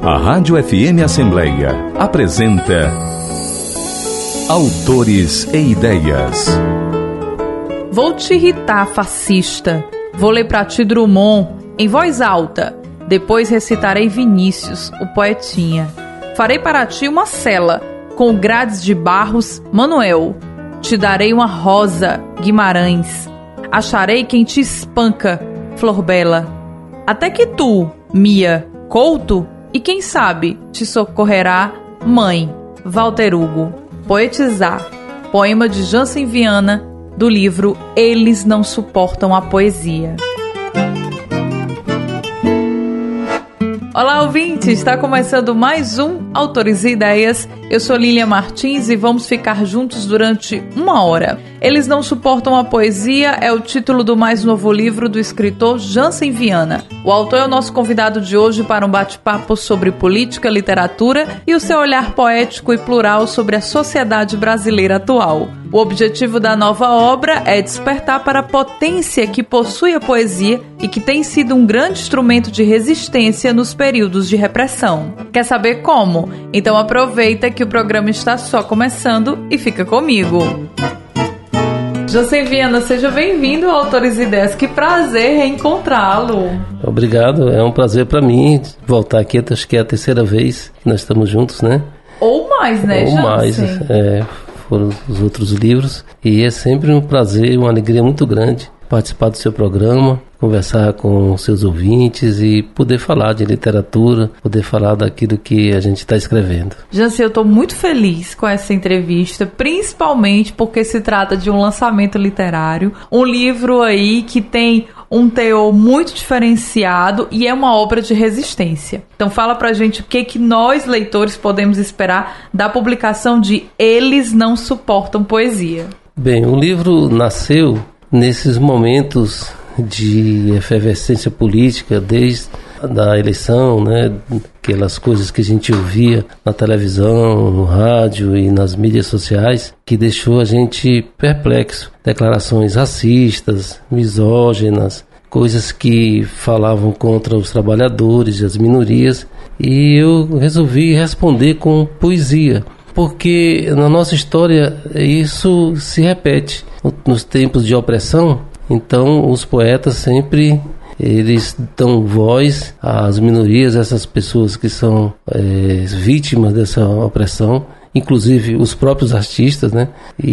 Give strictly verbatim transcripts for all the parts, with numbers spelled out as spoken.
A Rádio F M Assembleia apresenta Autores e Ideias. Vou te irritar, fascista. Vou ler pra ti Drummond em voz alta. Depois recitarei Vinícius, o poetinha. Farei para ti uma cela com grades de Barros, Manuel. Te darei uma rosa, Guimarães. Acharei quem te espanca, Flor Bela. Até que tu, Mia, Couto, e quem sabe te socorrerá, Mãe, Walter Hugo. Poetizar. Poema de Jansen Viana, do livro Eles Não Suportam a Poesia. Olá, ouvintes! Está começando mais um Autores e Ideias. Eu sou Lília Martins e vamos ficar juntos durante uma hora. Eles Não Suportam a Poesia é o título do mais novo livro do escritor Jansen Viana. O autor é o nosso convidado de hoje para um bate-papo sobre política, literatura e o seu olhar poético e plural sobre a sociedade brasileira atual. O objetivo da nova obra é despertar para a potência que possui a poesia e que tem sido um grande instrumento de resistência nos períodos de repressão. Quer saber como? Então aproveita que o programa está só começando e fica comigo. Jansen Viana, seja bem-vindo ao Autores e Ideias. Que prazer reencontrá-lo. Obrigado, é um prazer para mim voltar aqui. Acho que é a terceira vez que nós estamos juntos, né? Ou mais, né, Ou Jansen? mais, é, foram os outros livros. E é sempre um prazer, uma alegria muito grande participar do seu programa, conversar com seus ouvintes e poder falar de literatura, poder falar daquilo que a gente está escrevendo. Jansen, eu estou muito feliz com essa entrevista, principalmente porque se trata de um lançamento literário, um livro aí que tem um teor muito diferenciado e é uma obra de resistência. Então fala pra gente o que, que nós, leitores, podemos esperar da publicação de Eles Não Suportam Poesia. Bem, o livro nasceu nesses momentos de efervescência política, desde a eleição, né, aquelas coisas que a gente ouvia na televisão, no rádio e nas mídias sociais, que deixou a gente perplexo. Declarações racistas, misóginas, coisas que falavam contra os trabalhadores e as minorias, e eu resolvi responder com poesia, porque na nossa história isso se repete. Nos tempos de opressão, então os poetas sempre eles dão voz às minorias, essas pessoas que são é, vítimas dessa opressão, inclusive os próprios artistas, né?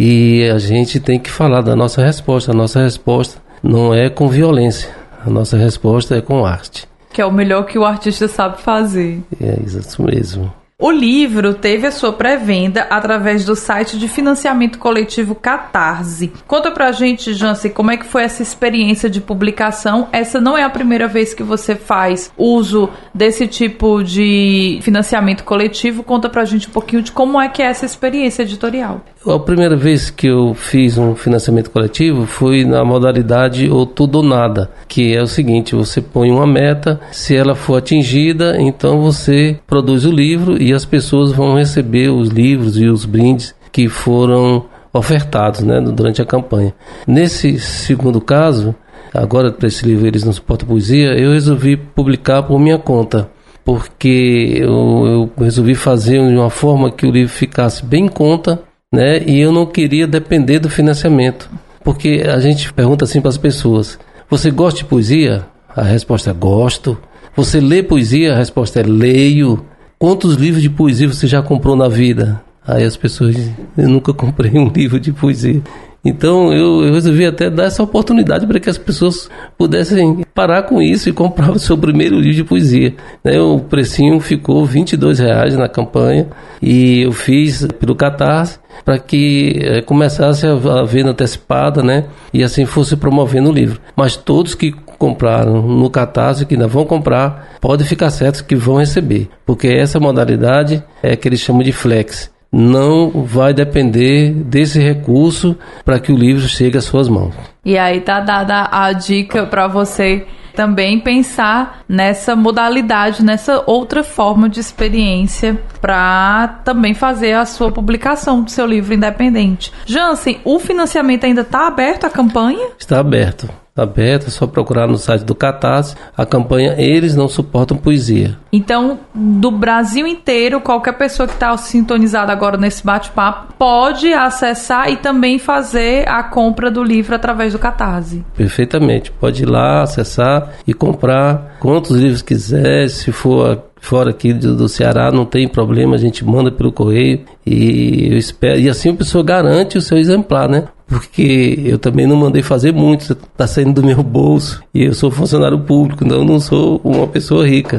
E a gente tem que falar da nossa resposta. A nossa resposta não é com violência, a nossa resposta é com arte. Que é o melhor que o artista sabe fazer. É isso mesmo. O livro teve a sua pré-venda através do site de financiamento coletivo Catarse. Conta pra gente, Jansen, como é que foi essa experiência de publicação? Essa não é a primeira vez que você faz uso desse tipo de financiamento coletivo. Conta pra gente um pouquinho de como é que é essa experiência editorial. A primeira vez que eu fiz um financiamento coletivo foi na modalidade ou tudo ou nada, que é o seguinte: você põe uma meta, se ela for atingida, então você produz o livro e as pessoas vão receber os livros e os brindes que foram ofertados, né, durante a campanha. Nesse segundo caso, agora para esse livro Eles Não Suportam Poesia, eu resolvi publicar por minha conta, porque eu, eu resolvi fazer de uma forma que o livro ficasse bem em conta, né, e eu não queria depender do financiamento, porque a gente pergunta assim para as pessoas: você gosta de poesia? A resposta é gosto. Você lê poesia? A resposta é leio. Quantos livros de poesia você já comprou na vida? Aí as pessoas dizem: eu nunca comprei um livro de poesia. Então eu, eu resolvi até dar essa oportunidade para que as pessoas pudessem parar com isso e comprar o seu primeiro livro de poesia, né? O precinho ficou vinte e dois reais na campanha e eu fiz pelo Catarse para que é, começasse a, a venda antecipada, né? E assim fosse promovendo o livro. Mas todos que compraram no Catarse, que ainda vão comprar, podem ficar certos que vão receber, porque essa modalidade é que eles chamam de flex. Não vai depender desse recurso para que o livro chegue às suas mãos. E aí tá dada a dica para você também pensar nessa modalidade, nessa outra forma de experiência para também fazer a sua publicação do seu livro independente. Jansen, o financiamento ainda está aberto, a campanha? Está aberto. aberta, é só procurar no site do Catarse, a campanha Eles Não Suportam Poesia. Então, do Brasil inteiro, qualquer pessoa que está sintonizada agora nesse bate-papo pode acessar e também fazer a compra do livro através do Catarse. Perfeitamente, pode ir lá, acessar e comprar quantos livros quiser, se for fora aqui do, do Ceará, não tem problema, a gente manda pelo correio e eu espero, e assim a pessoa garante o seu exemplar, né? Porque eu também não mandei fazer muito, está saindo do meu bolso e eu sou funcionário público, então eu não sou uma pessoa rica.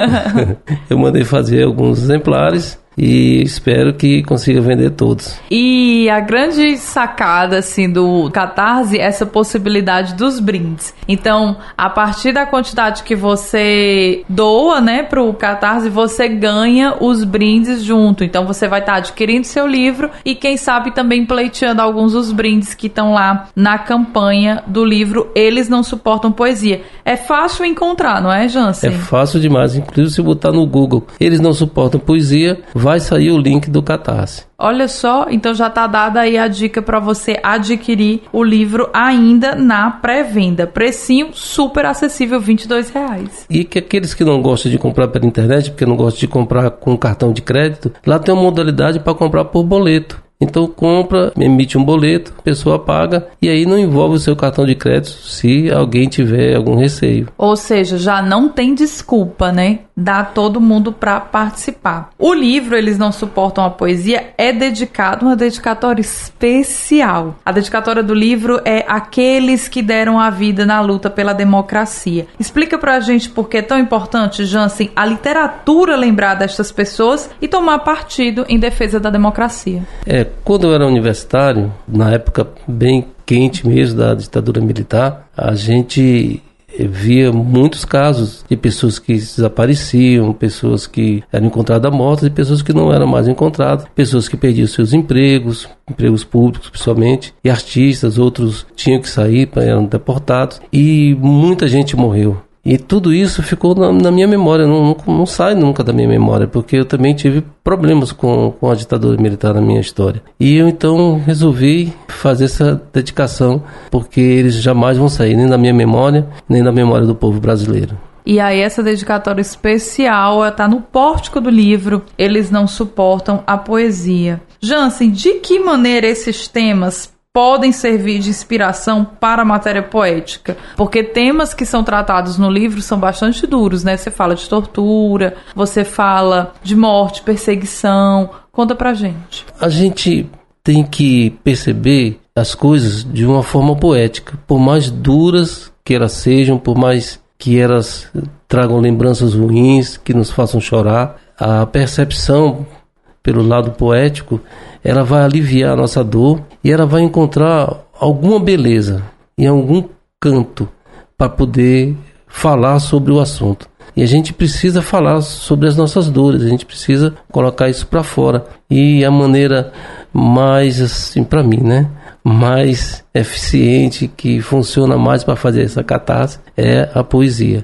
Eu mandei fazer alguns exemplares e espero que consiga vender todos. E a grande sacada assim do Catarse é essa possibilidade dos brindes. Então, a partir da quantidade que você doa, né, pro Catarse, você ganha os brindes junto. Então, você vai estar adquirindo seu livro e quem sabe também pleiteando alguns dos brindes que estão lá na campanha do livro Eles Não Suportam Poesia. É fácil encontrar, não é, Jansen? É fácil demais, inclusive se botar no Google Eles Não Suportam Poesia, vai sair o link do Catarse. Olha só, então já está dada aí a dica para você adquirir o livro ainda na pré-venda. Precinho super acessível, vinte e dois reais. E que aqueles que não gostam de comprar pela internet, porque não gostam de comprar com cartão de crédito, lá tem uma modalidade para comprar por boleto. Então compra, emite um boleto, a pessoa paga e aí não envolve o seu cartão de crédito se alguém tiver algum receio. Ou seja, já não tem desculpa, né? Dá todo mundo para participar. O livro Eles Não Suportam a Poesia é dedicado, uma dedicatória especial. A dedicatória do livro é Aqueles que Deram a Vida na Luta pela Democracia. Explica pra gente por que é tão importante, Jansen, a literatura lembrar destas pessoas e tomar partido em defesa da democracia. É, quando eu era universitário, na época bem quente mesmo da ditadura militar, a gente via muitos casos de pessoas que desapareciam, pessoas que eram encontradas mortas e pessoas que não eram mais encontradas, pessoas que perdiam seus empregos, empregos públicos principalmente, e artistas, outros tinham que sair, eram deportados, e muita gente morreu. E tudo isso ficou na, na minha memória, não, não, não sai nunca da minha memória, porque eu também tive problemas com, com a ditadura militar na minha história. E eu então resolvi fazer essa dedicação, porque eles jamais vão sair nem da minha memória, nem da memória do povo brasileiro. E aí essa dedicatória especial está no pórtico do livro Eles Não Suportam a Poesia. Jansen, de que maneira esses temas podem servir de inspiração para a matéria poética? Porque temas que são tratados no livro são bastante duros, né? Você fala de tortura, você fala de morte, perseguição. Conta pra gente. A gente tem que perceber as coisas de uma forma poética. Por mais duras que elas sejam, por mais que elas tragam lembranças ruins, que nos façam chorar, a percepção pelo lado poético, ela vai aliviar a nossa dor e ela vai encontrar alguma beleza em algum canto para poder falar sobre o assunto. E a gente precisa falar sobre as nossas dores, a gente precisa colocar isso para fora. E a maneira mais, assim, para mim, né, mais eficiente, que funciona mais para fazer essa catarse, é a poesia.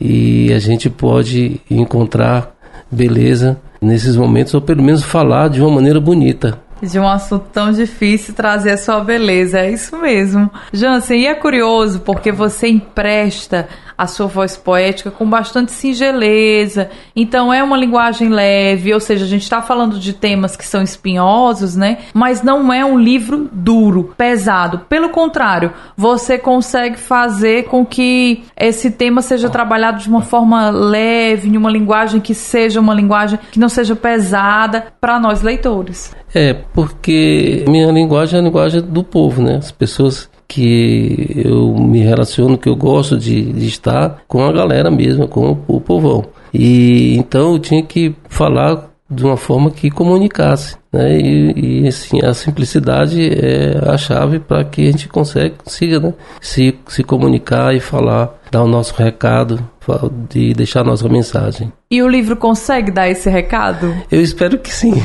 E a gente pode encontrar beleza nesses momentos, ou pelo menos falar de uma maneira bonita. De um assunto tão difícil, trazer a sua beleza, é isso mesmo. Jansen, e é curioso porque você empresta a sua voz poética com bastante singeleza, então é uma linguagem leve, ou seja, a gente está falando de temas que são espinhosos, né? Mas não é um livro duro, pesado. Pelo contrário, você consegue fazer com que esse tema seja trabalhado de uma forma leve, em uma linguagem que seja uma linguagem que não seja pesada para nós leitores. É, porque minha linguagem é a linguagem do povo, né? As pessoas que eu me relaciono, que eu gosto de, de estar com a galera mesmo, com o, o povão. E então eu tinha que falar de uma forma que comunicasse, né? E, e assim, a simplicidade é a chave para que a gente consiga, consiga, né? se, se comunicar e falar, dar o nosso recado, de deixar a nossa mensagem. E o livro consegue dar esse recado? Eu espero que sim.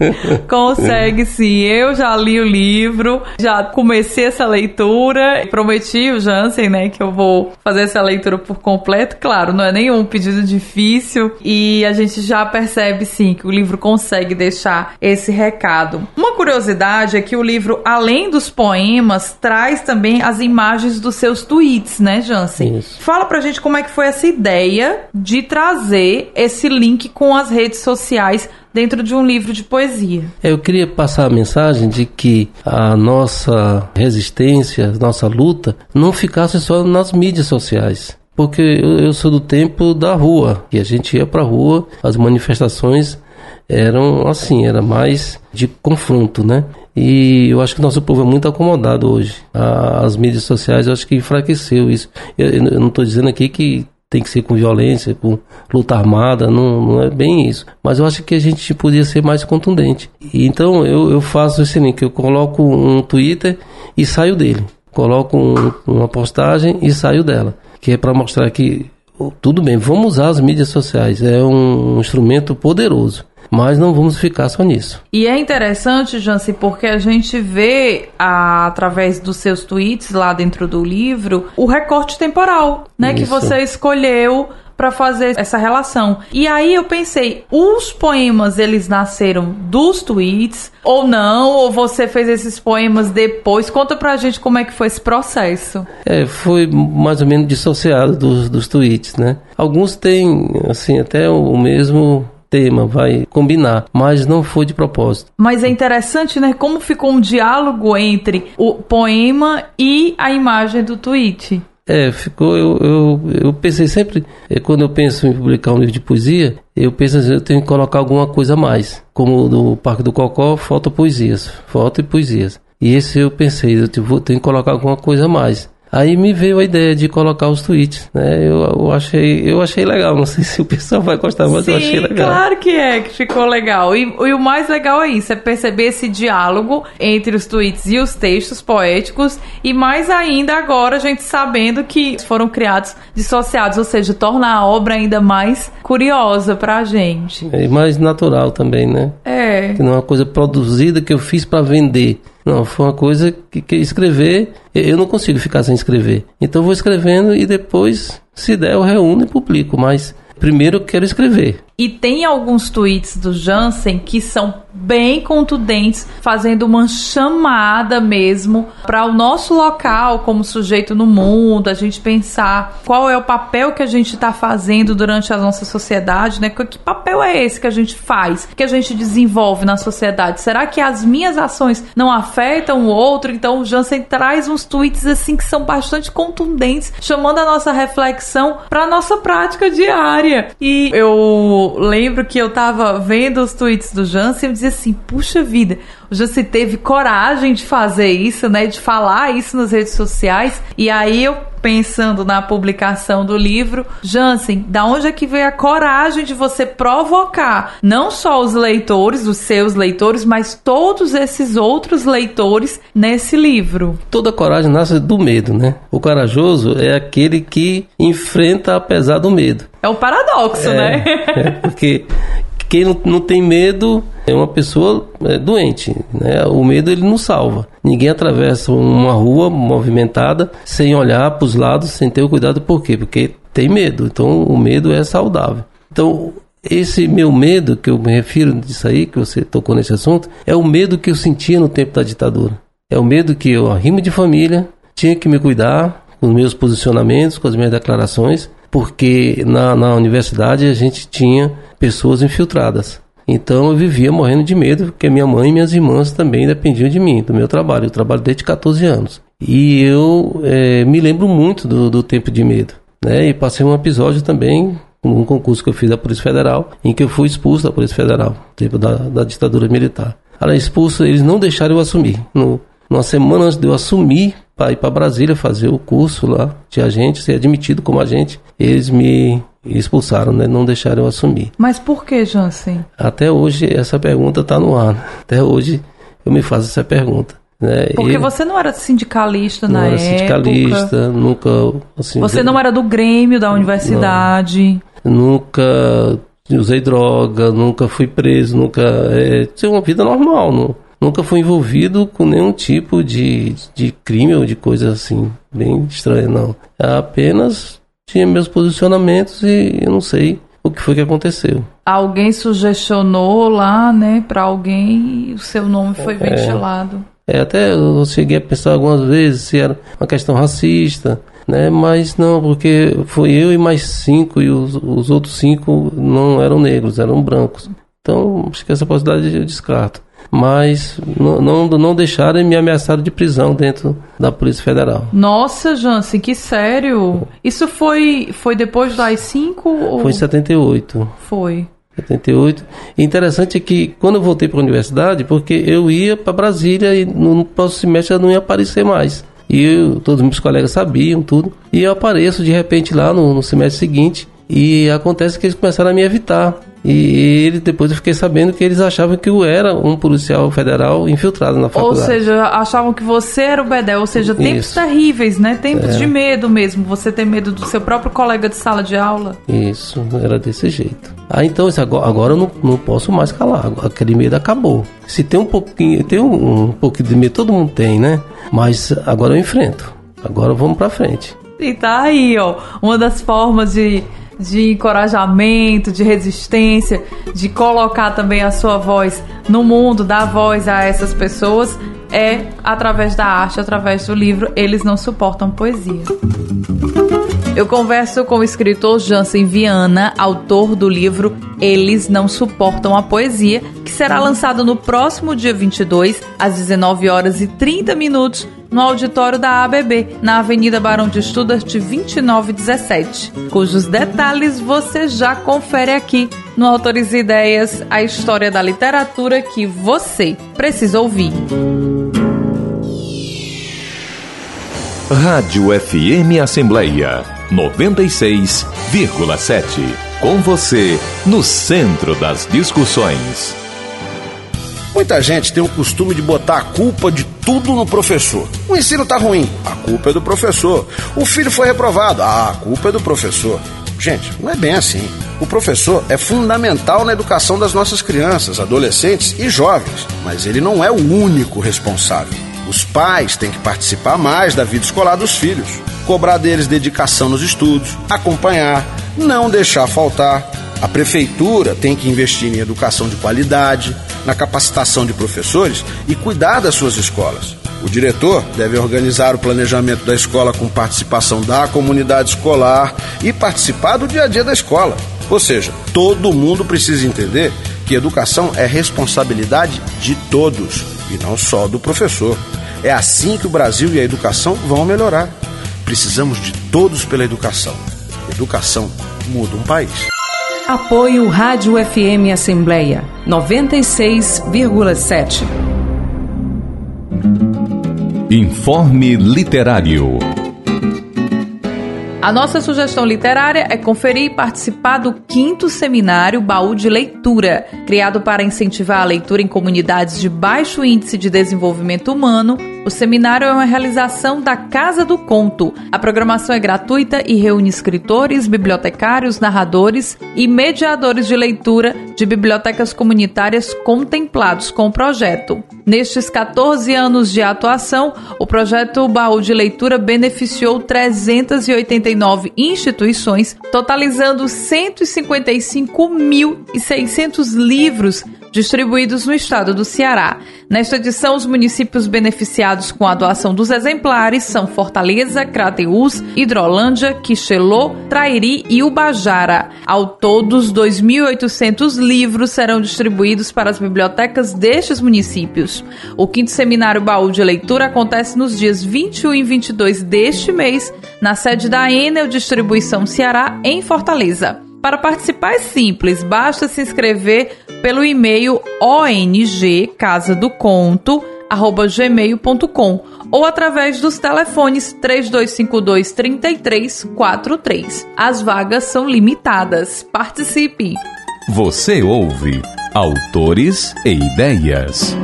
Consegue sim. Eu já li o livro, já comecei essa leitura, prometi o Jansen, né, que eu vou fazer essa leitura por completo. Claro, não é nenhum pedido difícil e a gente já percebe sim que o livro consegue deixar esse recado. Uma curiosidade é que o livro, além dos poemas, traz também as imagens dos seus tweets, né, Jansen? Isso. Fala pra gente como é que foi essa ideia de trazer esse link com as redes sociais dentro de um livro de poesia. Eu queria passar a mensagem de que a nossa resistência, a nossa luta, não ficasse só nas mídias sociais. Porque eu, eu sou do tempo da rua, e a gente ia pra rua, as manifestações eram assim, era mais de confronto, né? E eu acho que o nosso povo é muito acomodado hoje. As mídias sociais, eu acho que enfraqueceu isso. Eu, eu não estou dizendo aqui que tem que ser com violência, com luta armada, não, não é bem isso. Mas eu acho que a gente podia ser mais contundente. E então eu, eu faço esse link, eu coloco um Twitter e saio dele. Coloco um, uma postagem e saio dela. Que é para mostrar que, tudo bem, vamos usar as mídias sociais, é um instrumento poderoso. Mas não vamos ficar só nisso. E é interessante, Jansen, porque a gente vê, a, através dos seus tweets lá dentro do livro, o recorte temporal, né, que você escolheu para fazer essa relação. E aí eu pensei, os poemas, eles nasceram dos tweets ou não? Ou você fez esses poemas depois? Conta pra gente como é que foi esse processo. É, foi mais ou menos dissociado dos, dos tweets, né? Alguns têm, assim, até o mesmo tema, vai combinar, mas não foi de propósito. Mas é interessante, né, como ficou um diálogo entre o poema e a imagem do tweet. É, ficou, eu, eu, eu pensei sempre, é, quando eu penso em publicar um livro de poesia, eu penso assim, eu tenho que colocar alguma coisa a mais, como no Parque do Cocó, falta poesias, falta e poesias. E esse eu pensei, eu tenho, tenho que colocar alguma coisa a mais. Aí me veio a ideia de colocar os tweets, né? Eu, eu, achei, eu achei legal, não sei se o pessoal vai gostar, mas Sim, eu achei legal. Claro que é, que ficou legal. E, e o mais legal é isso, é perceber esse diálogo entre os tweets e os textos poéticos, e mais ainda agora a gente sabendo que foram criados dissociados, ou seja, torna a obra ainda mais curiosa pra gente. E mais natural também, né? É. Que não é uma coisa produzida que eu fiz para vender. Não, foi uma coisa que, que escrever, eu não consigo ficar sem escrever. Então eu vou escrevendo e depois, se der, eu reúno e publico. Mas primeiro eu quero escrever. E tem alguns tweets do Jansen que são bem contundentes, fazendo uma chamada mesmo para o nosso local como sujeito no mundo, a gente pensar qual é o papel que a gente está fazendo durante a nossa sociedade, né? Que papel é esse que a gente faz, que a gente desenvolve na sociedade? Será que as minhas ações não afetam o outro? Então o Jansen traz uns tweets assim que são bastante contundentes, chamando a nossa reflexão para a nossa prática diária. E eu lembro que eu tava vendo os tweets do Jansen e eu dizia assim, puxa vida, o Jansen teve coragem de fazer isso, né, de falar isso nas redes sociais. E aí eu, pensando na publicação do livro, Jansen, da onde é que veio a coragem de você provocar não só os leitores, os seus leitores, mas todos esses outros leitores nesse livro? Toda coragem nasce do medo, né? O corajoso é aquele que enfrenta apesar do medo. É um paradoxo, é, né? É, porque quem não, não tem medo é uma pessoa é, doente, né? O medo ele não salva. Ninguém atravessa uma rua movimentada sem olhar para os lados, sem ter o cuidado. Por quê? Porque tem medo. Então o medo é saudável. Então esse meu medo, que eu me refiro disso aí, que você tocou nesse assunto, é o medo que eu sentia no tempo da ditadura. É o medo que eu, arrimo de família, tinha que me cuidar com os meus posicionamentos, com as minhas declarações, porque na, na universidade a gente tinha pessoas infiltradas. Então eu vivia morrendo de medo, porque minha mãe e minhas irmãs também dependiam de mim, do meu trabalho. Eu trabalho desde catorze anos. E eu é, me lembro muito do, do tempo de medo, né? E passei um episódio também, num concurso que eu fiz da Polícia Federal, em que eu fui expulso da Polícia Federal, no tempo da, da ditadura militar. Além expulso, eles não deixaram eu assumir. No, uma semana antes de eu assumir, para ir para Brasília fazer o curso lá de agente, ser admitido como agente, eles me expulsaram, né? Não deixaram eu assumir. Mas por que, Jansen? Até hoje essa pergunta está no ar, né? Até hoje eu me faço essa pergunta, né? Porque eu, você não era sindicalista não na era época. sindicalista, nunca... Assim, você não era do Grêmio da universidade. Não, nunca usei droga, nunca fui preso, nunca... É, tinha uma vida normal, não, nunca fui envolvido com nenhum tipo de, de crime ou de coisa assim, bem estranha, não. Apenas tinha meus posicionamentos e eu não sei o que foi que aconteceu. Alguém sugestionou lá, né, pra alguém e o seu nome foi É. ventilado. É, até eu cheguei a pensar algumas vezes se era uma questão racista, né? Mas não, porque foi eu e mais cinco, e os, os outros cinco não eram negros, eram brancos. Então, acho que essa possibilidade eu descarto. Mas não, não, não deixaram e me ameaçaram de prisão dentro da Polícia Federal. Nossa, Jansen, que sério? Isso foi, foi depois do A I cinco? Ou... Foi em setenta e oito. Foi. setenta e oito. E interessante é que quando eu voltei para a universidade, porque eu ia para Brasília e no próximo semestre eu não ia aparecer mais. E eu, todos os meus colegas sabiam tudo. E eu apareço de repente lá no, no semestre seguinte e acontece que eles começaram a me evitar. E ele, depois eu fiquei sabendo que eles achavam que eu era um policial federal infiltrado na faculdade. Ou seja, achavam que você era o Bedel. Ou seja, tempos Isso. terríveis, né? Tempos É. de medo mesmo. Você ter medo do seu próprio colega de sala de aula. Isso, era desse jeito. Ah, então isso agora, agora eu não, não posso mais calar. Aquele medo acabou. Se tem um pouquinho, tem um, um pouquinho de medo, todo mundo tem, né? Mas agora eu enfrento. Agora vamos pra frente. E tá aí, ó, uma das formas de, de encorajamento, de resistência, de colocar também a sua voz no mundo, dar voz a essas pessoas, é através da arte, através do livro Eles Não Suportam Poesia. Eu converso com o escritor Jansen Viana, autor do livro Eles Não Suportam a Poesia, que será lançado no próximo dia vinte e dois, às dezenove horas e trinta minutos, no auditório da A B B, na Avenida Barão de Studart, vinte e nove dezessete, cujos detalhes você já confere aqui no Autorize Ideias, a história da literatura que você precisa ouvir. Rádio F M Assembleia noventa e seis vírgula sete. Com você, no centro das discussões. Muita gente tem o costume de botar a culpa de tudo no professor. O ensino tá ruim, a culpa é do professor. O filho foi reprovado, ah, a culpa é do professor. Gente, não é bem assim. O professor é fundamental na educação das nossas crianças, adolescentes e jovens, mas ele não é o único responsável. Os pais têm que participar mais da vida escolar dos filhos, cobrar deles dedicação nos estudos, acompanhar, não deixar faltar. A prefeitura tem que investir em educação de qualidade, na capacitação de professores e cuidar das suas escolas. O diretor deve organizar o planejamento da escola com participação da comunidade escolar e participar do dia a dia da escola. Ou seja, todo mundo precisa entender que educação é responsabilidade de todos e não só do professor. É assim que o Brasil e a educação vão melhorar. Precisamos de todos pela educação. Educação muda um país. Apoio Rádio F M Assembleia noventa e seis vírgula sete. Informe Literário. A nossa sugestão literária é conferir e participar do quinto seminário Baú de Leitura, criado para incentivar a leitura em comunidades de baixo índice de desenvolvimento humano. O seminário é uma realização da Casa do Conto. A programação é gratuita e reúne escritores, bibliotecários, narradores e mediadores de leitura de bibliotecas comunitárias contemplados com o projeto. Nestes catorze anos de atuação, o projeto Baú de Leitura beneficiou trezentas e oitenta e nove instituições, totalizando cento e cinquenta e cinco mil e seiscentos livros distribuídos no estado do Ceará. Nesta edição, os municípios beneficiados com a doação dos exemplares são Fortaleza, Crateús, Hidrolândia, Quixelô, Trairi e Ubajara. Ao todo, dois mil e oitocentos livros serão distribuídos para as bibliotecas destes municípios. O quinto seminário Baú de Leitura acontece nos dias vinte e um e vinte e dois deste mês, na sede da Enel Distribuição Ceará, em Fortaleza. Para participar é simples, basta se inscrever pelo e-mail o n g casa do conto arroba gmail ponto com ou através dos telefones três dois cinco dois, três três quatro três. As vagas são limitadas. Participe! Você ouve Autores e Ideias.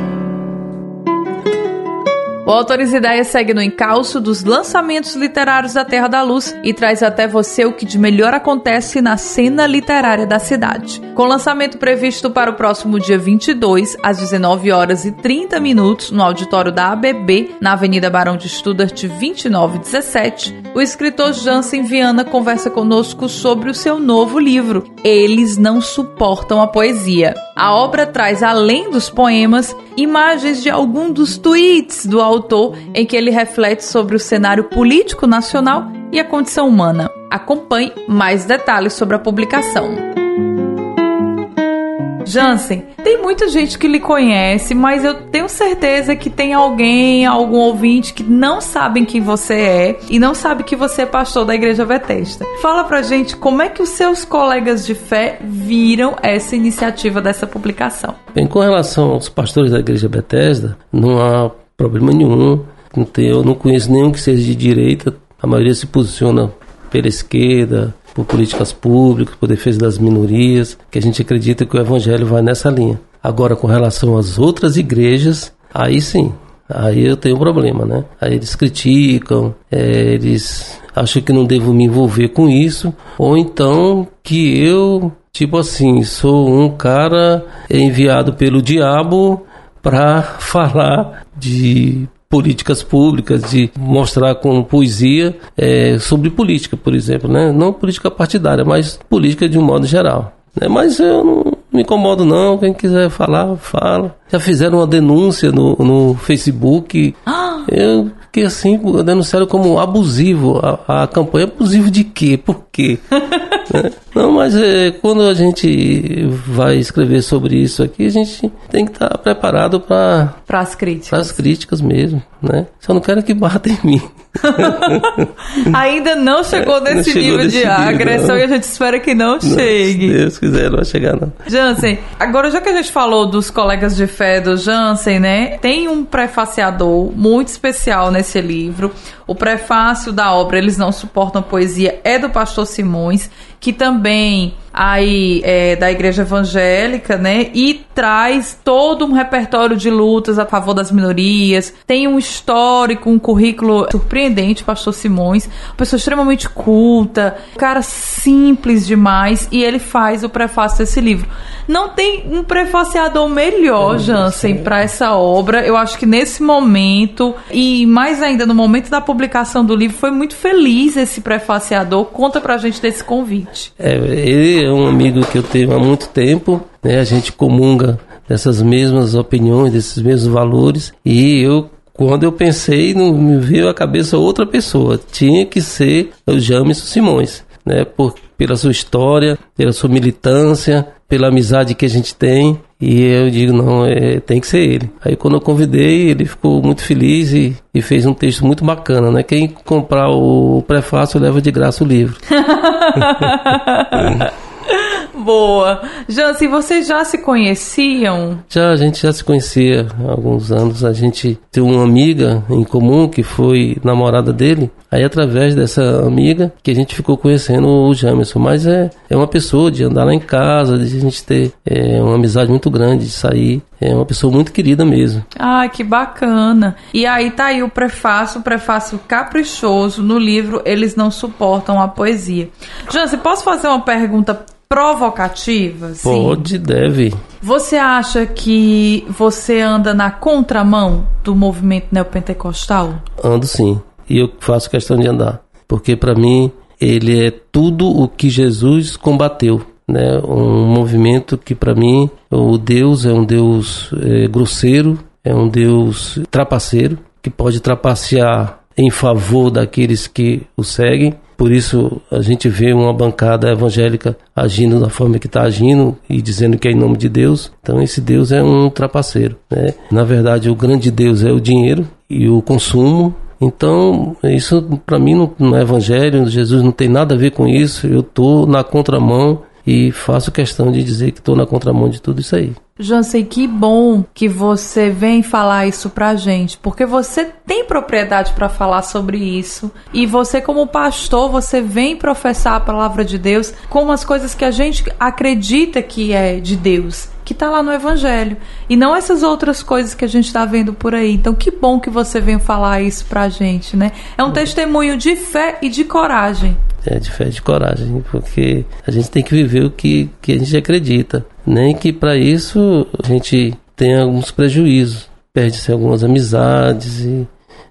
O Autores e Ideias segue no encalço dos lançamentos literários da Terra da Luz e traz até você o que de melhor acontece na cena literária da cidade. Com lançamento previsto para o próximo dia vinte e dois, às dezenove horas e trinta minutos, no auditório da A B B, na Avenida Barão de Studart, vinte e nove dezessete, o escritor Jansen Viana conversa conosco sobre o seu novo livro, Eles Não Suportam a Poesia. A obra traz, além dos poemas, imagens de algum dos tweets do autor, em que ele reflete sobre o cenário político nacional e a condição humana. Acompanhe mais detalhes sobre a publicação. Jansen, tem muita gente que lhe conhece, mas eu tenho certeza que tem alguém, algum ouvinte que não sabem quem você é e não sabe que você é pastor da Igreja Bethesda. Fala pra gente como é que os seus colegas de fé viram essa iniciativa dessa publicação. Bem, com relação aos pastores da Igreja Bethesda, não há problema nenhum. Eu não conheço nenhum que seja de direita, a maioria se posiciona pela esquerda, por políticas públicas, por defesa das minorias, que a gente acredita que o evangelho vai nessa linha. Agora, com relação às outras igrejas, aí sim, aí eu tenho um problema, né? Aí eles criticam, é, eles acham que não devo me envolver com isso, ou então que eu, tipo assim, sou um cara enviado pelo diabo para falar de políticas públicas, de mostrar com poesia é, sobre política, por exemplo, né? Não política partidária, mas política de um modo geral. Né? Mas eu não me incomodo não, quem quiser falar, fala. Já fizeram uma denúncia no, no Facebook, ah. eu fiquei assim, denunciaram como abusivo, a, a campanha abusivo de quê? Por quê? Né? Não, mas é, quando a gente vai escrever sobre isso aqui, a gente tem que estar preparado para as críticas. Para as críticas mesmo, né? Só não quero que batam em mim. Ainda não chegou é, nesse não nível chegou de agressão e a gente espera que não, não chegue. Se Deus quiser, não vai chegar não. Jansen, agora já que a gente falou dos colegas de fé do Jansen, né? Tem um prefaciador muito especial nesse livro. O prefácio da obra Eles Não Suportam Poesia é do pastor Simões, que também aí é da Igreja Evangélica, né? E traz todo um repertório de lutas a favor das minorias. Tem um histórico, um currículo surpreendente, pastor Simões. Uma pessoa extremamente culta, um cara simples demais, e ele faz o prefácio desse livro. Não tem um prefaciador melhor, Jansen, para essa obra. Eu acho que nesse momento, e mais ainda no momento da publicação do livro, foi muito feliz esse prefaciador. Conta pra gente desse convite. É, ele é um amigo que eu tenho há muito tempo, né? A gente comunga dessas mesmas opiniões, desses mesmos valores, e eu, quando eu pensei, não me veio à cabeça outra pessoa, tinha que ser o Jamerson Simões, né? Por, pela sua história, pela sua militância, pela amizade que a gente tem, e eu digo, não, é, tem que ser ele. Aí quando eu convidei, ele ficou muito feliz e, e fez um texto muito bacana, né? Quem comprar o prefácio leva de graça o livro. Boa. Jansen, vocês já se conheciam? Já, a gente já se conhecia há alguns anos. A gente tem uma amiga em comum que foi namorada dele. Aí, através dessa amiga, que a gente ficou conhecendo o Jamerson. Mas é, é uma pessoa de andar lá em casa, de a gente ter é, uma amizade muito grande, de sair. É uma pessoa muito querida mesmo. Ah, que bacana. E aí tá aí o prefácio, o prefácio caprichoso no livro Eles Não Suportam a Poesia. Jansen, posso fazer uma pergunta provocativa? Sim. Pode, deve. Você acha que você anda na contramão do movimento neopentecostal? Ando sim. E eu faço questão de andar. Porque para mim ele é tudo o que Jesus combateu. Né? Um movimento que para mim o Deus é um Deus é, grosseiro, é um Deus trapaceiro, que pode trapacear em favor daqueles que o seguem. Por isso a gente vê uma bancada evangélica agindo da forma que está agindo e dizendo que é em nome de Deus. Então esse Deus é um trapaceiro, né? Na verdade o grande Deus é o dinheiro e o consumo. Então isso para mim não, não é evangelho, Jesus não tem nada a ver com isso. Eu estou na contramão e faço questão de dizer que estou na contramão de tudo isso aí. Jansen, que bom que você vem falar isso pra gente, porque você tem propriedade para falar sobre isso, e você como pastor, você vem professar a palavra de Deus com as coisas que a gente acredita que é de Deus, que tá lá no Evangelho, e não essas outras coisas que a gente tá vendo por aí. Então que bom que você vem falar isso pra gente, né? É um testemunho de fé e de coragem. É de fé e de coragem, porque a gente tem que viver o que, que a gente acredita. Nem que para isso a gente tenha alguns prejuízos. Perde-se algumas amizades e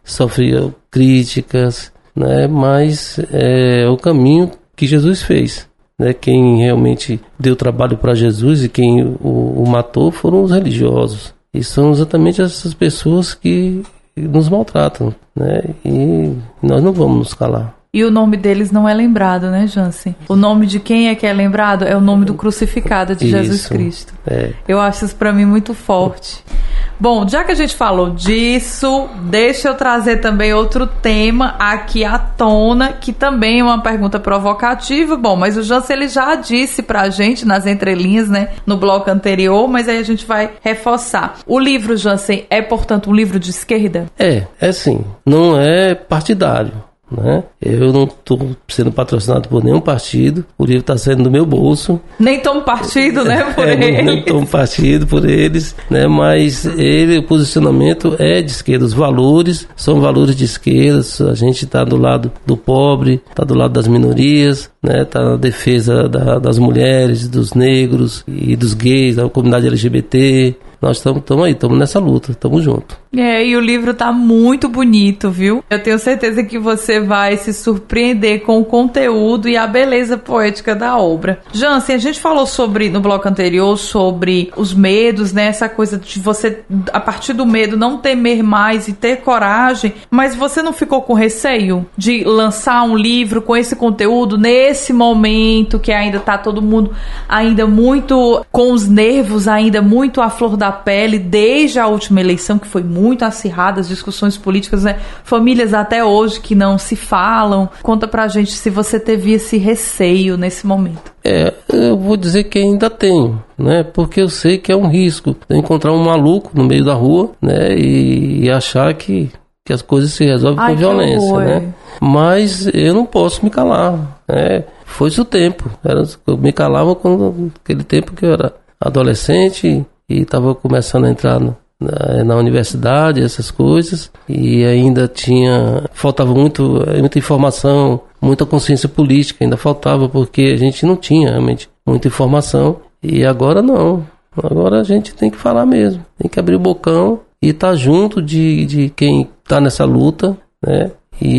sofre críticas, né? Mas é o caminho que Jesus fez. Né? Quem realmente deu trabalho para Jesus e quem o, o matou foram os religiosos. E são exatamente essas pessoas que nos maltratam, né? E nós não vamos nos calar. E o nome deles não é lembrado, né, Jansen? O nome de quem é que é lembrado é o nome do crucificado de isso, Jesus Cristo. É. Eu acho isso para mim muito forte. Bom, já que a gente falou disso, deixa eu trazer também outro tema aqui à tona, que também é uma pergunta provocativa. Bom, mas o Jansen ele já disse pra gente nas entrelinhas, né, no bloco anterior, mas aí a gente vai reforçar. O livro, Jansen, é, portanto, um livro de esquerda? É, é sim. Não é partidário. Né? Eu não estou sendo patrocinado por nenhum partido, o livro está saindo do meu bolso. Nem tomo partido, né, por é, eles. Nem tomo partido por eles, né? Mas ele, o posicionamento é de esquerda, os valores são valores de esquerda, a gente está do lado do pobre, está do lado das minorias, né? Está na defesa da, das mulheres, dos negros e dos gays, da comunidade L G B T. Nós estamos aí, estamos nessa luta, estamos juntos. É, e o livro tá muito bonito, viu? Eu tenho certeza que você vai se surpreender com o conteúdo e a beleza poética da obra. Jansen, a gente falou sobre, no bloco anterior, sobre os medos, né? Essa coisa de você, a partir do medo, não temer mais e ter coragem, mas você não ficou com receio de lançar um livro com esse conteúdo nesse momento que ainda tá todo mundo ainda muito com os nervos, ainda muito à flor da pele, desde a última eleição, que foi muito acirrada, as discussões políticas, né? Famílias até hoje que não se falam. Conta pra gente se você teve esse receio nesse momento. É, eu vou dizer que ainda tenho, né? Porque eu sei que é um risco eu encontrar um maluco no meio da rua, né? E, e achar que, que as coisas se resolvem Ai, com violência, horror. né? Mas eu não posso me calar, né? Foi-se o tempo. Era, eu me calava quando aquele tempo que eu era adolescente e estava começando a entrar no, na, na universidade, essas coisas, e ainda tinha, faltava muito, muita informação, muita consciência política, ainda faltava, porque a gente não tinha realmente muita informação, e agora não, agora a gente tem que falar mesmo, tem que abrir o bocão e estar tá junto de, de quem está nessa luta, né,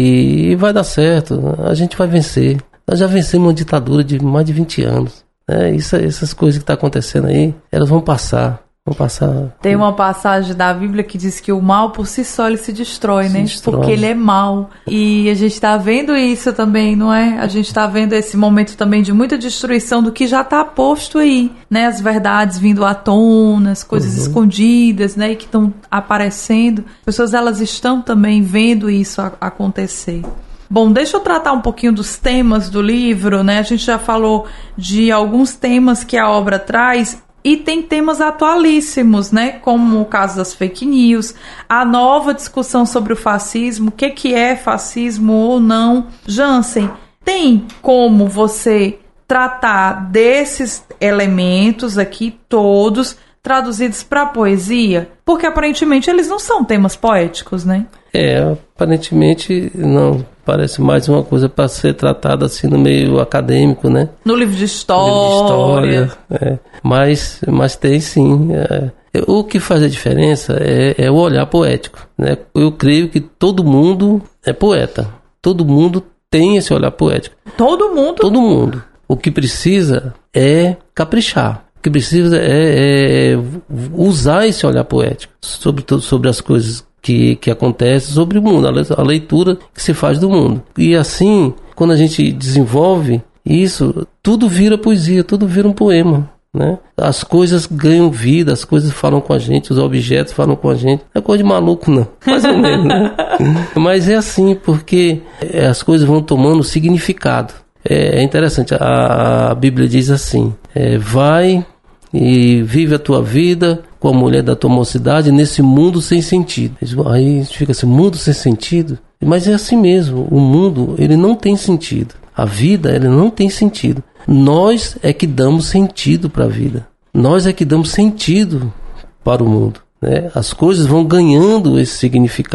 e vai dar certo, a gente vai vencer. Nós já vencemos uma ditadura de mais de vinte anos. É, isso, essas coisas que estão acontecendo aí, elas vão passar, vão passar. Tem uma passagem da Bíblia que diz que o mal por si só ele se destrói, se né? Destrói. Porque ele é mal. E a gente está vendo isso também, não é? A gente está vendo esse momento também de muita destruição do que já está posto aí, né? As verdades vindo à tona, as coisas uhum. escondidas, né? E que estão aparecendo. As pessoas, elas estão também vendo isso a- acontecer. Bom, deixa eu tratar um pouquinho dos temas do livro, né? A gente já falou de alguns temas que a obra traz e tem temas atualíssimos, né? Como o caso das fake news, a nova discussão sobre o fascismo, o que, que é fascismo ou não. Jansen, tem como você tratar desses elementos aqui todos traduzidos para poesia? Porque aparentemente eles não são temas poéticos, né? É, aparentemente não. Parece mais uma coisa para ser tratada assim no meio acadêmico, né? No livro de história. No livro de história, é. Mas, mas tem sim. É. O que faz a diferença é, é o olhar poético, né? Eu creio que todo mundo é poeta. Todo mundo tem esse olhar poético. Todo mundo? Todo mundo. O que precisa é caprichar. O que precisa é, é usar esse olhar poético sobre, sobre as coisas que, que acontecem, sobre o mundo, a leitura que se faz do mundo. E assim, quando a gente desenvolve isso, tudo vira poesia, tudo vira um poema, né? As coisas ganham vida, as coisas falam com a gente, os objetos falam com a gente. Não é coisa de maluco, não. Mais ou menos, né? Mas é assim, porque as coisas vão tomando significado. É interessante, a Bíblia diz assim, é, vai e vive a tua vida com a mulher da tua mocidade nesse mundo sem sentido. Aí fica assim, mundo sem sentido? Mas é assim mesmo, o mundo ele não tem sentido. A vida ele não tem sentido. Nós é que damos sentido para a vida. Nós é que damos sentido para o mundo, né? As coisas vão ganhando esse significado.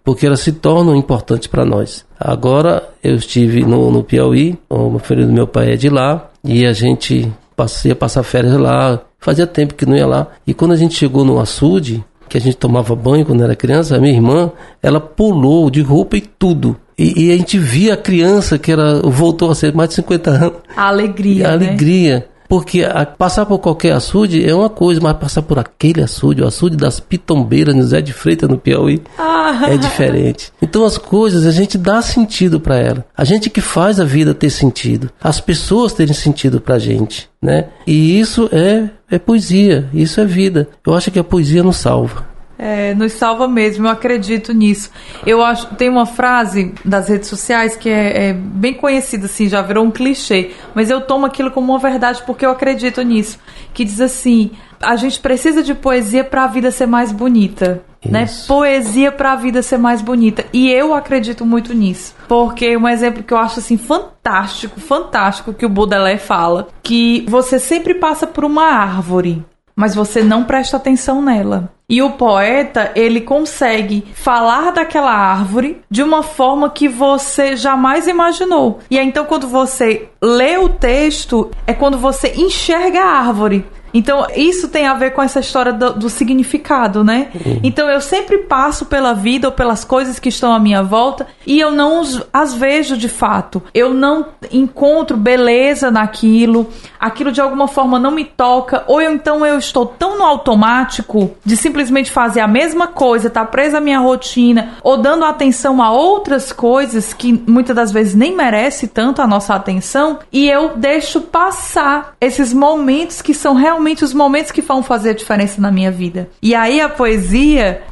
porque elas se tornam importantes para nós. Agora eu estive no, no Piauí, o filho do meu pai é de lá, e a gente ia passar férias lá, fazia tempo que não ia lá, e quando a gente chegou no açude, que a gente tomava banho quando era criança, a minha irmã, ela pulou de roupa e tudo. E, e a gente via a criança que era, voltou a ser mais de cinquenta anos. A alegria, a né? alegria. Porque a, passar por qualquer açude é uma coisa, mas passar por aquele açude, o açude das Pitombeiras, no Zé de Freitas, no Piauí, ah. é diferente. Então as coisas, a gente dá sentido para ela. A gente que faz a vida ter sentido. As pessoas terem sentido pra gente, né? E isso é, é poesia, isso é vida. Eu acho que a poesia nos salva. É, nos salva mesmo, eu acredito nisso. Eu acho, tem uma frase das redes sociais que é, é bem conhecida, assim, já virou um clichê, mas eu tomo aquilo como uma verdade porque eu acredito nisso, que diz assim: a gente precisa de poesia para a vida ser mais bonita, isso. Né? Poesia para a vida ser mais bonita, e eu acredito muito nisso, porque um exemplo que eu acho assim fantástico, fantástico que o Baudelaire fala, que você sempre passa por uma árvore, mas você não presta atenção nela. E o poeta, ele consegue falar daquela árvore de uma forma que você jamais imaginou. E aí, então, quando você lê o texto, é quando você enxerga a árvore. Então, isso tem a ver com essa história do, do significado, né? Uhum. Então, eu sempre passo pela vida ou pelas coisas que estão à minha volta e eu não as vejo de fato. Eu não encontro beleza naquilo, aquilo de alguma forma não me toca, ou eu, então eu estou tão no automático de simplesmente fazer a mesma coisa, tá presa à minha rotina, ou dando atenção a outras coisas que muitas das vezes nem merece tanto a nossa atenção, e eu deixo passar esses momentos que são realmente os momentos que vão fazer a diferença na minha vida. E aí a poesia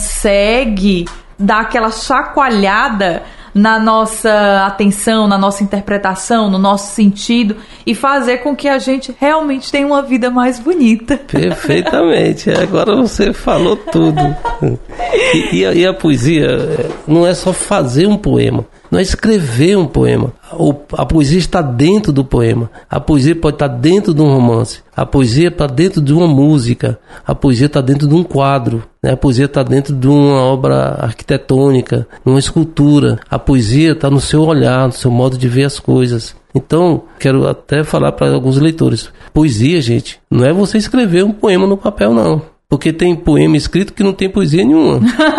consegue dar aquela chacoalhada na nossa atenção, na nossa interpretação, no nosso sentido, e fazer com que a gente realmente tenha uma vida mais bonita. Perfeitamente. Agora você falou tudo. E, e, a, e a poesia não é só fazer um poema, não é escrever um poema. A poesia está dentro do poema. A poesia pode estar dentro de um romance. A poesia está dentro de uma música. A poesia está dentro de um quadro, né? A poesia está dentro de uma obra arquitetônica, numa escultura. A poesia está no seu olhar, no seu modo de ver as coisas. Então, quero até falar para alguns leitores. Poesia, gente, não é você escrever um poema no papel, não. Porque tem poema escrito que não tem poesia nenhuma.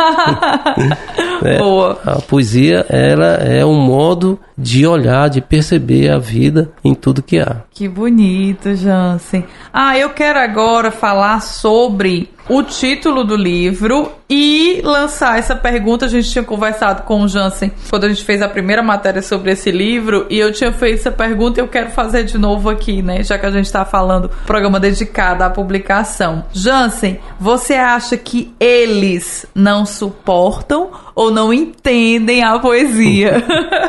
É, boa. A poesia, ela é um modo de olhar, de perceber a vida em tudo que há. Que bonito, Jansen. Ah, eu quero agora falar sobre o título do livro e lançar essa pergunta. A gente tinha conversado com o Jansen quando a gente fez a primeira matéria sobre esse livro, e eu tinha feito essa pergunta e eu quero fazer de novo aqui, né? Já que a gente está falando programa dedicado à publicação. Jansen, você acha que eles não suportam ou não entendem a poesia?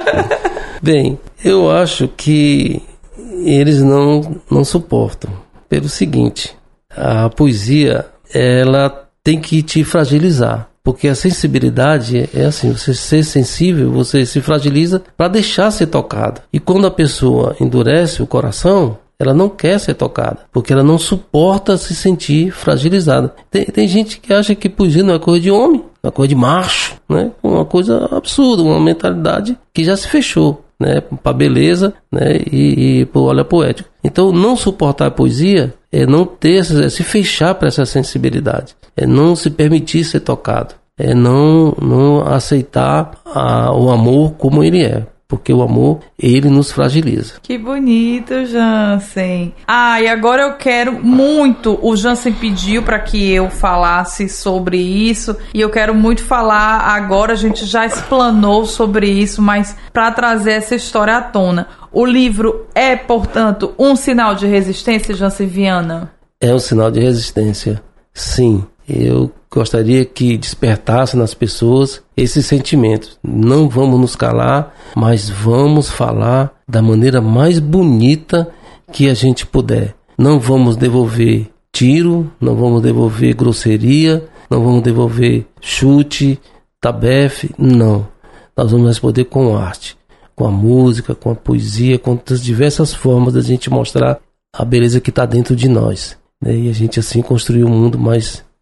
Bem, eu acho que eles não, não suportam. Pelo seguinte, a poesia, ela tem que te fragilizar. Porque a sensibilidade é assim, você ser sensível, você se fragiliza para deixar ser tocado. E quando a pessoa endurece o coração, ela não quer ser tocada, porque ela não suporta se sentir fragilizada. Tem, tem gente que acha que poesia não é coisa de homem, é coisa de macho, né? Uma coisa absurda, uma mentalidade que já se fechou, né? Para beleza, né? E, e para o olhar poético. Então, não suportar a poesia é não ter, é se fechar para essa sensibilidade, é não se permitir ser tocado, é não, não aceitar a, o amor como ele é. Porque o amor, ele nos fragiliza. Que bonito, Jansen. Ah, e agora eu quero muito... O Jansen pediu para que eu falasse sobre isso. E eu quero muito falar agora. A gente já explanou sobre isso, mas para trazer essa história à tona. O livro é, portanto, um sinal de resistência, Jansen Viana? É um sinal de resistência, sim. Eu gostaria que despertasse nas pessoas esses sentimentos. Não vamos nos calar, mas vamos falar da maneira mais bonita que a gente puder. Não vamos devolver tiro, não vamos devolver grosseria, não vamos devolver chute, tabefe, não. Nós vamos responder com arte, com a música, com a poesia, com as diversas formas da gente mostrar a beleza que está dentro de nós. E a gente assim construir um mundo mais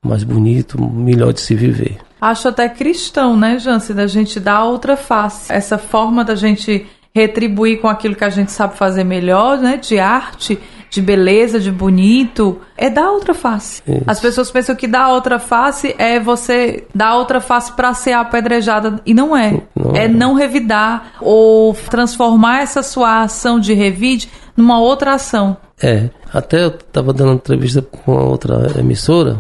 mais bonito, melhor de se viver. Acho até cristão, né, Jansen, da gente dar outra face. Essa forma da gente retribuir com aquilo que a gente sabe fazer melhor, né, de arte, de beleza, de bonito, é dar outra face. Isso. As pessoas pensam que dar outra face é você dar outra face para ser apedrejada, e não é. Não é. É não revidar ou transformar essa sua ação de revide numa outra ação. É, até eu estava dando uma entrevista com uma outra emissora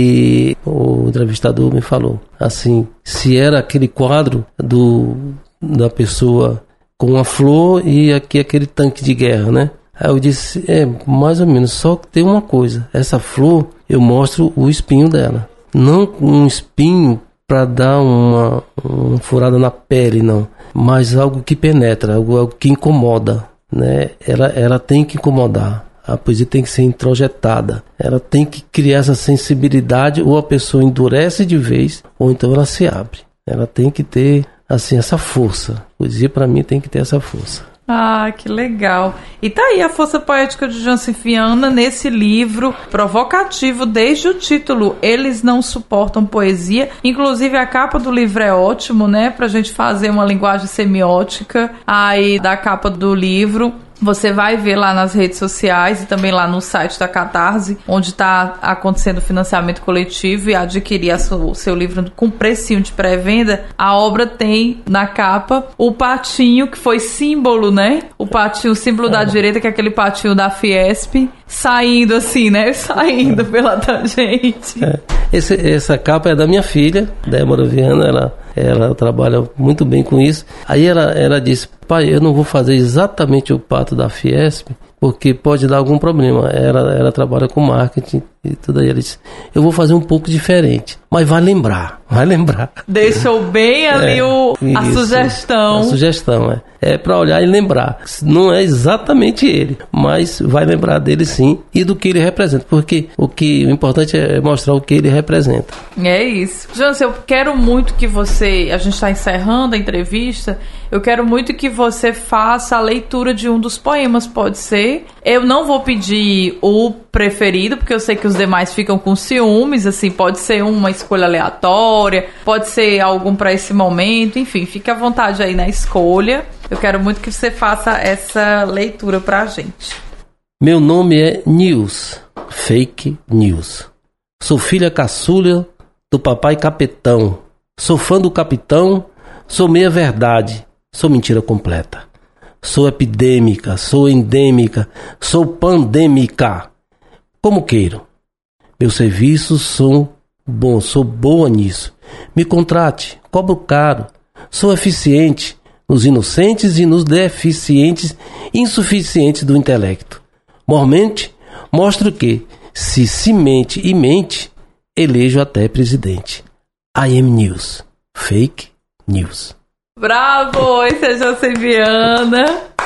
e o entrevistador me falou assim, se era aquele quadro do, da pessoa com uma flor e aqui aquele tanque de guerra, né? Aí eu disse, é, mais ou menos, só que tem uma coisa, essa flor eu mostro o espinho dela, não um espinho para dar uma, uma furada na pele, não, mas algo que penetra, algo, algo que incomoda, né? Ela, ela tem que incomodar, a poesia tem que ser introjetada, ela tem que criar essa sensibilidade, ou a pessoa endurece de vez, ou então ela se abre, ela tem que ter assim, essa força, a poesia para mim tem que ter essa força. Ah, que legal. E tá aí a força poética de Jansen Viana nesse livro provocativo desde o título, Eles Não Suportam Poesia. Inclusive a capa do livro é ótimo, né? Pra gente fazer uma linguagem semiótica aí da capa do livro. Você vai ver lá nas redes sociais e também lá no site da Catarse, onde está acontecendo o financiamento coletivo, e adquirir o seu livro com precinho de pré-venda. A obra tem na capa o patinho, que foi símbolo, né? O patinho, o símbolo é. da direita, que é aquele patinho da Fiesp, saindo assim, né? Saindo é. pela tangente. É. Esse, essa capa é da minha filha, Débora Viana, ela... Ela trabalha muito bem com isso. Aí ela, ela disse, pai, eu não vou fazer exatamente o pato da Fiesp, porque pode dar algum problema. Ela, ela trabalha com marketing e tudo aí. Ela disse, eu vou fazer um pouco diferente, mas vai lembrar, vai lembrar. Deixou bem ali é, o, a isso, sugestão. A sugestão, é. É para olhar e lembrar. Não é exatamente ele, mas vai lembrar dele sim e do que ele representa, porque o, que, o importante é mostrar o que ele representa. É isso. Jansen, eu quero muito que você, a gente está encerrando a entrevista, eu quero muito que você faça a leitura de um dos poemas, pode ser? Eu não vou pedir o preferido, porque eu sei que os demais ficam com ciúmes, assim, pode ser uma escolha aleatória, pode ser algum para esse momento, enfim, fique à vontade aí na escolha. Eu quero muito que você faça essa leitura pra gente. Meu nome é News, fake news. Sou filha caçula do papai capitão. Sou fã do capitão, sou meia verdade, sou mentira completa. Sou epidêmica, sou endêmica, sou pandêmica. Como queiro. Meus serviços são bons, sou boa nisso. Me contrate, cobro caro. Sou eficiente nos inocentes e nos deficientes, insuficientes do intelecto. Mormente, mostro que, se se mente e mente, elejo até presidente. I am news. Fake news. Bravo! Esse é Jansen Viana.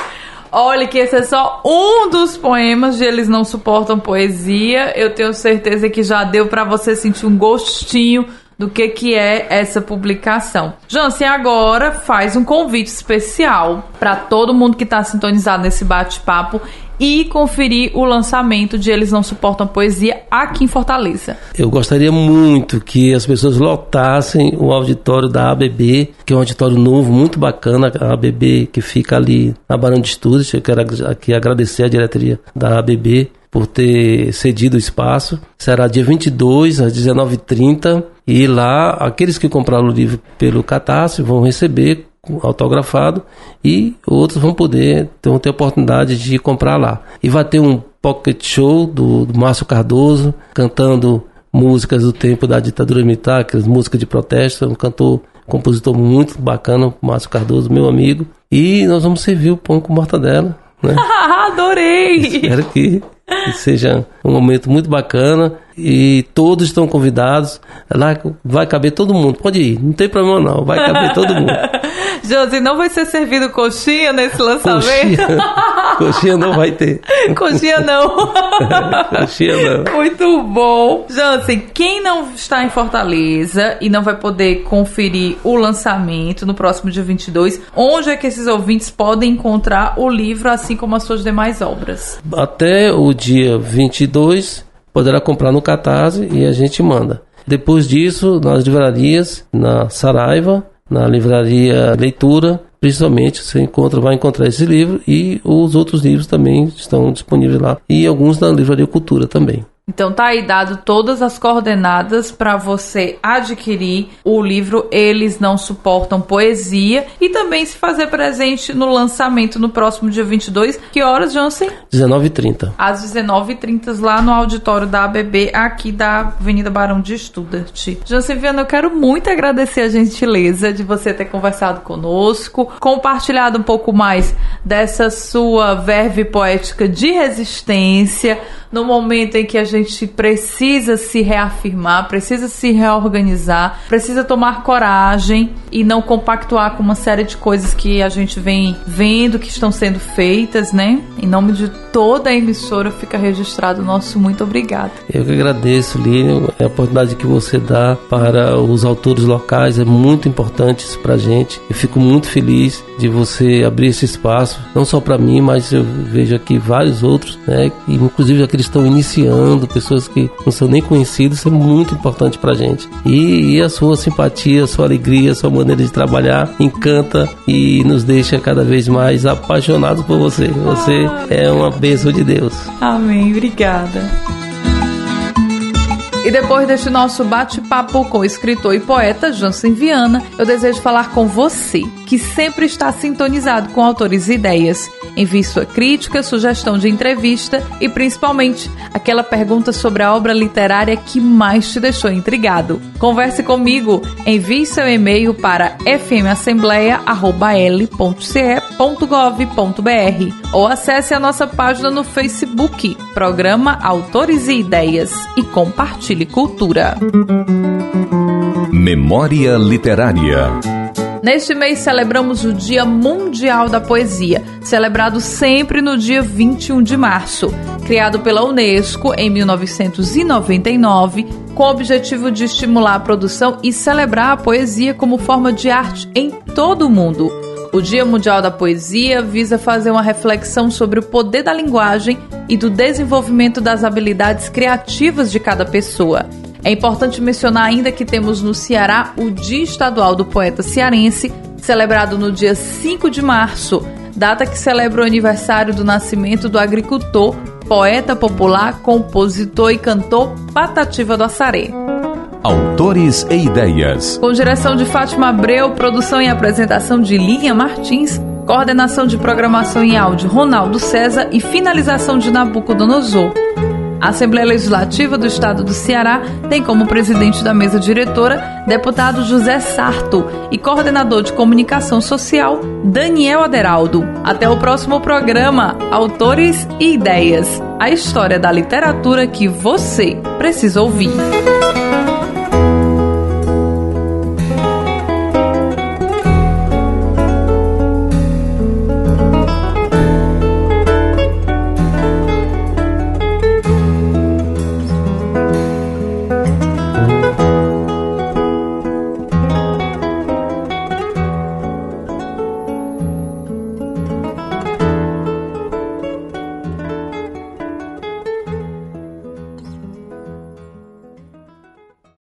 Olha que esse é só um dos poemas de Eles Não Suportam Poesia. Eu tenho certeza que já deu para você sentir um gostinho do que, que é essa publicação. Jansen agora faz um convite especial para todo mundo que está sintonizado nesse bate-papo e conferir o lançamento de Eles Não Suportam Poesia aqui em Fortaleza. Eu gostaria muito que as pessoas lotassem o auditório da A B B, que é um auditório novo, muito bacana, a A B B que fica ali na Barão de Estudos. Eu quero aqui agradecer a diretoria da A B B por ter cedido o espaço. Será dia vinte e dois, às dezenove e trinta, e lá aqueles que compraram o livro pelo Catarse vão receber autografado e outros vão poder vão ter a oportunidade de comprar lá. E vai ter um pocket show do, do Márcio Cardoso cantando músicas do tempo da ditadura militar, aquelas músicas de protesto. Um cantor, compositor muito bacana, Márcio Cardoso, meu amigo. E nós vamos servir o pão com mortadela, né? Adorei! Espero que seja um momento muito bacana e todos estão convidados. Lá vai caber todo mundo, pode ir, não tem problema não, vai caber todo mundo. Josi, não vai ser servido coxinha nesse lançamento? Coxinha, coxinha não vai ter. Coxinha não. Coxinha não. Muito bom. Jansen, quem não está em Fortaleza e não vai poder conferir o lançamento no próximo dia vinte e dois, onde é que esses ouvintes podem encontrar o livro, assim como as suas demais obras? Até o dia vinte e dois poderá comprar no Catarse e a gente manda. Depois disso, nas livrarias, na Saraiva, na livraria Leitura, principalmente você encontra, vai encontrar esse livro, e os outros livros também estão disponíveis lá, e alguns na livraria Cultura também. Então tá aí dado todas as coordenadas para você adquirir o livro Eles Não Suportam Poesia e também se fazer presente no lançamento no próximo dia vinte e dois. Que horas, Jansen? dezenove e trinta. Às dezenove e trinta lá no auditório da A B B, aqui da Avenida Barão de Studart. Jansen Viana, eu quero muito agradecer a gentileza de você ter conversado conosco, compartilhado um pouco mais dessa sua verve poética de resistência no momento em que a gente precisa se reafirmar, precisa se reorganizar, precisa tomar coragem e não compactuar com uma série de coisas que a gente vem vendo que estão sendo feitas, né? Em nome de toda a emissora fica registrado o nosso muito obrigado. Eu que agradeço, Lília, a oportunidade que você dá para os autores locais é muito importante isso pra gente. Eu fico muito feliz de você abrir esse espaço, não só para mim, mas eu vejo aqui vários outros, né? E inclusive aqueles que estão iniciando, pessoas que não são nem conhecidas, isso é muito importante pra gente. E, e a sua simpatia, a sua alegria, a sua maneira de trabalhar encanta e nos deixa cada vez mais apaixonados por você. Você é uma bênção de Deus. Amém, obrigada. E depois deste nosso bate-papo com o escritor e poeta Jansen Viana, eu desejo falar com você, que sempre está sintonizado com Autores e Ideias. Envie sua crítica, sugestão de entrevista e, principalmente, aquela pergunta sobre a obra literária que mais te deixou intrigado. Converse comigo, envie seu e-mail para f m assembleia arroba l ponto c e ponto gov ponto b r ou acesse a nossa página no Facebook, Programa Autores e Ideias, e compartilhe cultura. Memória Literária. Neste mês celebramos o Dia Mundial da Poesia, celebrado sempre no dia vinte e um de março. Criado pela Unesco em mil novecentos e noventa e nove, com o objetivo de estimular a produção e celebrar a poesia como forma de arte em todo o mundo. O Dia Mundial da Poesia visa fazer uma reflexão sobre o poder da linguagem e do desenvolvimento das habilidades criativas de cada pessoa. É importante mencionar ainda que temos no Ceará o Dia Estadual do Poeta Cearense, celebrado no dia cinco de março, data que celebra o aniversário do nascimento do agricultor, poeta popular, compositor e cantor Patativa do Assaré. Autores e Ideias. Com direção de Fátima Abreu, produção e apresentação de Lilian Martins, coordenação de programação em áudio Ronaldo César e finalização de Nabucodonosor. A Assembleia Legislativa do Estado do Ceará tem como presidente da mesa diretora deputado José Sarto e coordenador de comunicação social Daniel Aderaldo. Até o próximo programa Autores e Ideias, a história da literatura que você precisa ouvir.